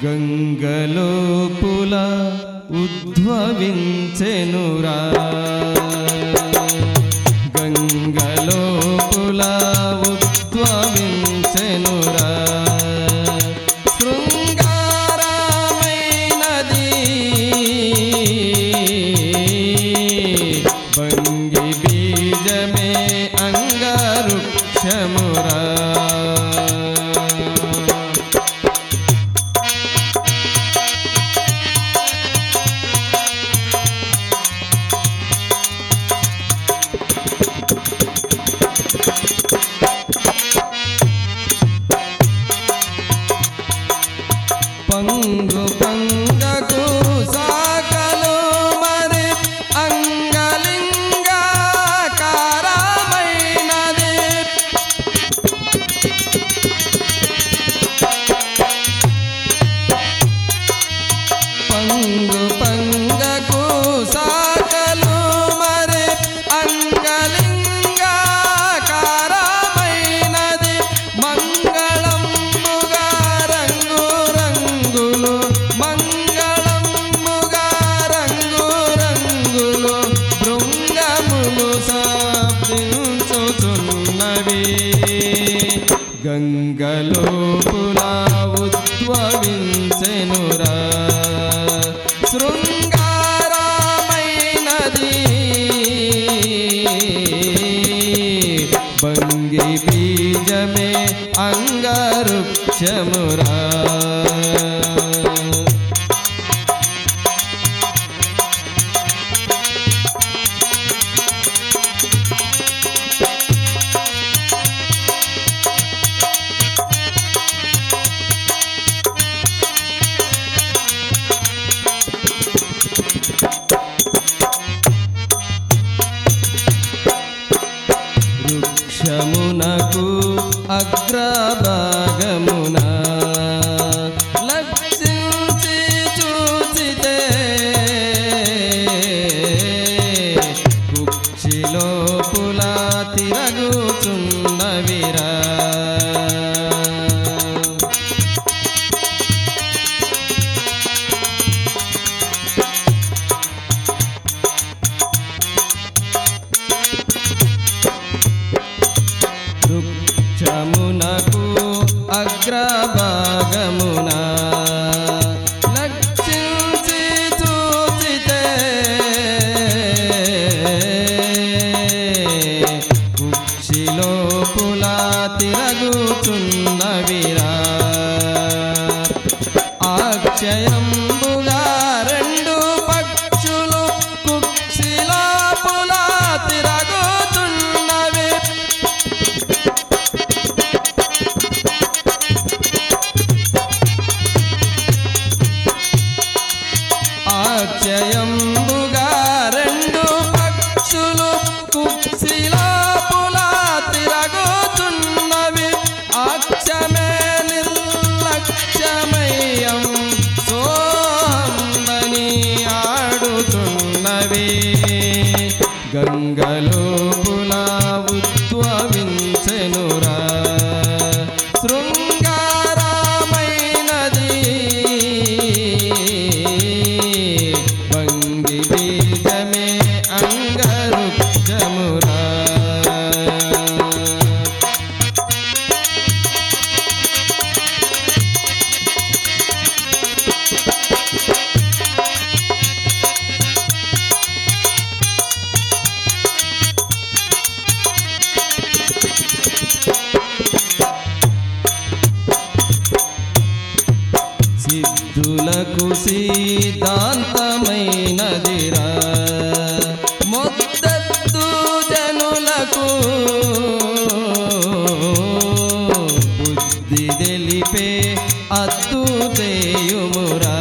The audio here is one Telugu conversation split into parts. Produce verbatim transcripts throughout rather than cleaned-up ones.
గంగలోపుల ఉద్భవించెనురా గంగలోపుల ఉద్భవించెనురా శృంగారమైనది భంగి బీజమే అంగరుక్షమురా పంగు పంగకు సాకలు మరి అంగలింగాకారమైనది పంగు పంగకు సాకలు మరి అంగలింగాకారమైనది మంగళం గంగలోపుల ఉద్భవించెనురా శృంగారమైనది భంగి బీజమే అంగరుక్షమురా వృక్షమునకు అగ్రభాగమున లక్షించి చూచితే కుక్షిలోపుల తిరగుచున్నవిరా వృక్షమునకు అగ్రభాగమున లక్షించి చూచితే కుక్షిలోపుల తిరగుచున్నవిరా అక్షయంబుగా రెండు పక్షులు కుక్షిలోపుల తిరగుచున్నవి అక్షయంబుగా రెండు పక్షులు కుక్షిలోపుల తిరగుచున్నవి అక్షమే నిర్లక్ష్యమయం సోహంబని ఆడుతున్నవి గంగలోపుల ఉద్భవించెనురా శృంగారమైనది భంగి బీజమే అంగరుక్షమురా సిద్ధులకు సిద్ధాంతమైనదిరా మొద్దత్తు జనులకు బుద్ధి తెలిపే అద్దు చేయుమురా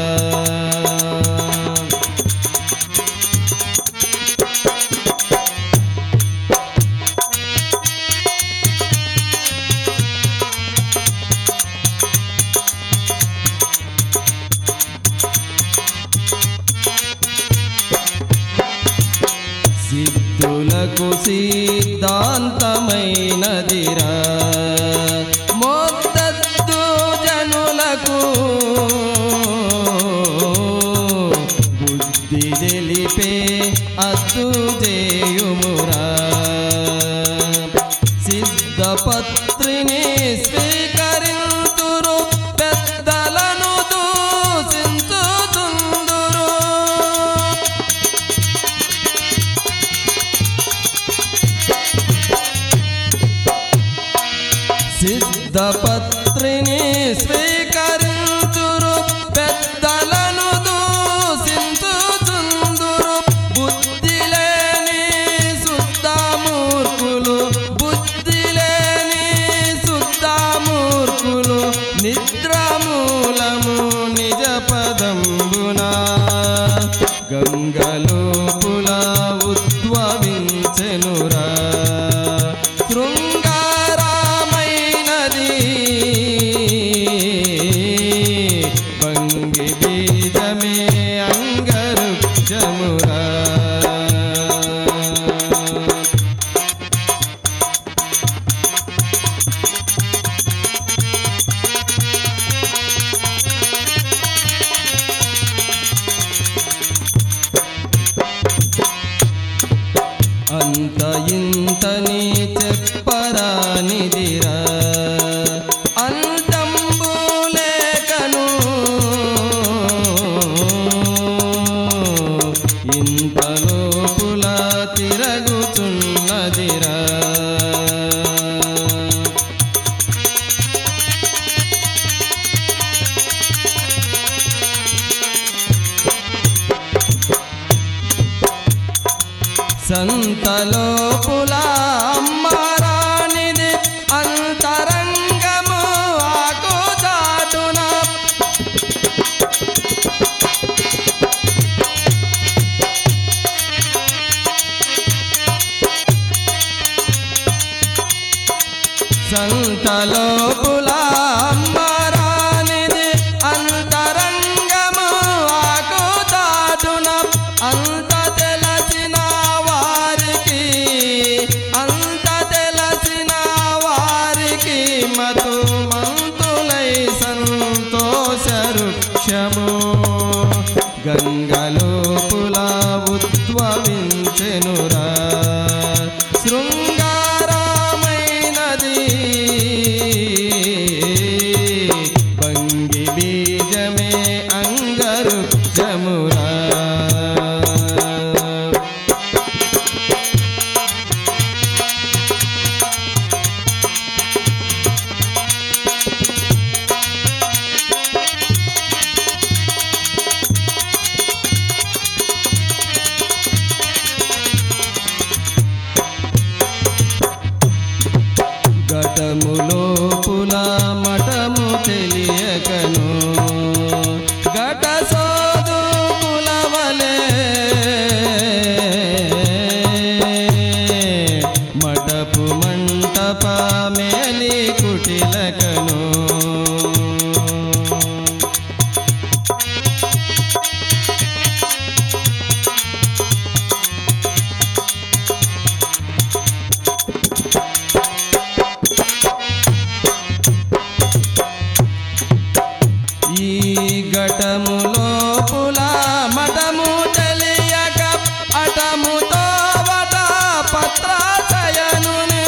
సిద్ధులకు సిద్ధాంతమైనదిరా మొద్దత్తు జనుల జనులకు బుద్ధి తెలిపే అద్దు చేయుమురా సిద్ధపత్రిని స్వీకరింతురు పెద్దలను దూషించుచుందురు సిద్ధపత్రిని స్వీకరింతురు పెద్దలను దూషించుచుందురు బుద్ధి లేని శుద్ధ మూర్ఖులు బుద్ధి లేని శుద్ధ మూర్ఖులు నిద్రామూలము నిజ పదంబునా గంగలోపుల ఉద్భవించెనురా శృంగారమైనది భంగి బీజమే అంగరుక్షమురా అంత ఇంతని చెప్పరానిదిరా అంతంబులేకను ఇంత లోపుల తిరగుచున్నదిరా సంతలోపుల అమ్మరానిది అంతరంగము ఆకుచాటున సంతలోపుల అమ్మరానిది అంతరంగము ఆకుచాటున అంత తెలిసిన వారికి అంత తెలిసిన వారికి మతు మంతులై సంతోషరుక్షము గంగలోపుల ఉద్భవించెనురా శృంగారమైనది భంగి బీజమే అంగరుక్షమురా ఘటములోపుల మఠము తెలియకను ఘట సోదు కులవలే మఠపు మంటప మేలి కుటిలకను ఈ ఘటములోపుల మఠము తెలియక అటముతో వట పత్రాశయనుని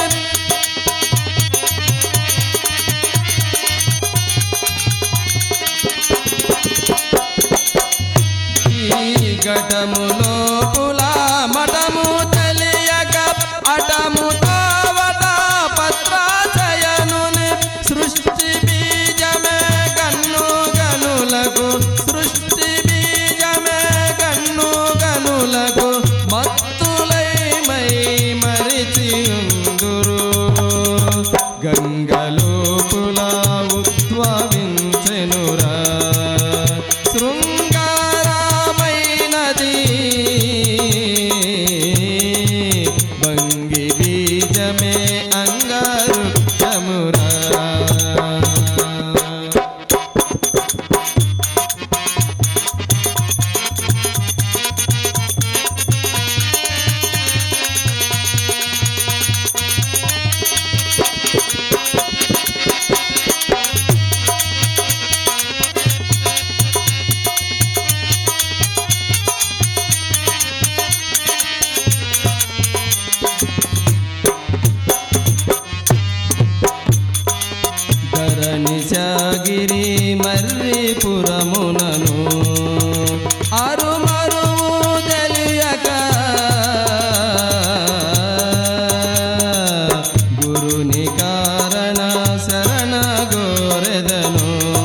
ఈ ఘటములోపుల మఠము తెలియక అటముతో వట పత్రాశయనుని సృష్టి బీజమే గన్ను గనులకు సృష్టి బీజమే గన్ను గనులకు మత్తులై మై మరిచియుందురు గంగలోపుల ఉద్భవించెనురా శృంగారమైనది శేషగిరి మర్రిపురమునను అరుమరువు తెలియక గురుని కారణ శరణ గోరెదను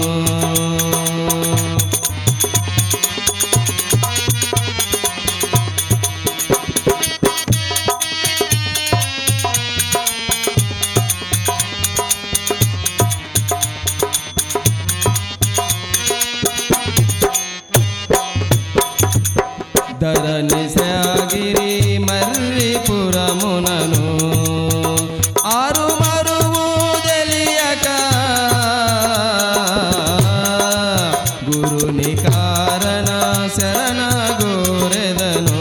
ధరణి శేషగిరి మర్రిపురమునను అరుమరువు తెలియక గురుని కారణ శరణ గోరెదను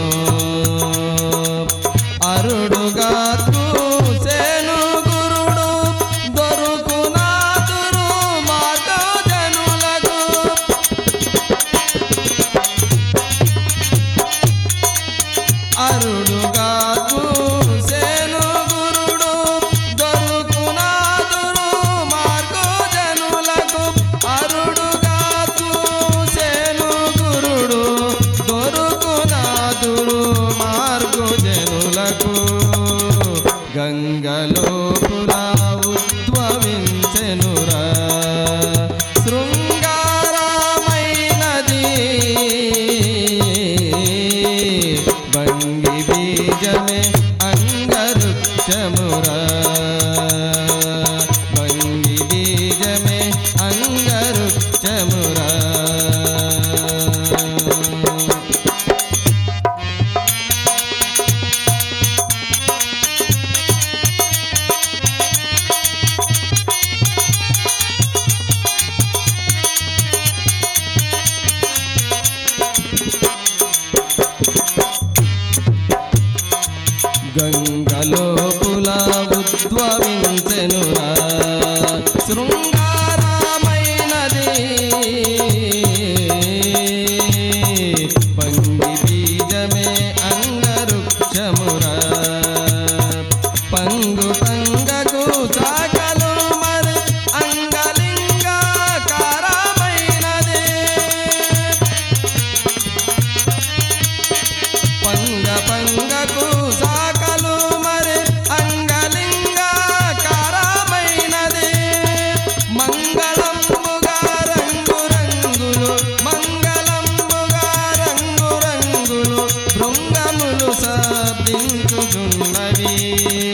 అరుడుగా చూసెను గురుడు దొరుకునాదురు మాతో జనులకు అరుడుగా చూసెను గురుడు దొరుకునాదురు మార్గో జనులకు అరుడుగా చూసెను గురుడు దొరుకునాదురు మార్గో జనులకు గంగలోపుల ఉద్భవించెనురా శృంగారమైనది బంగి బీజమే అంగరుక్షమురా బంగి బీజమే అంగరుక్షమురా గంగలోపుల ఉద్భవించెనురా శృంగారమైనది పంగి బీజమే అంగరుక్షమురా పంగు పంగకు సాకలు మరి అంగలింగాకారమైనది పంగ పంగకు సాకలు మరి అంగలింగాకారమైనది మంగళంబుగా రంగు రంగులు మంగళంబుగా రంగు రంగులు భృంగములు శబ్దించుచున్నవి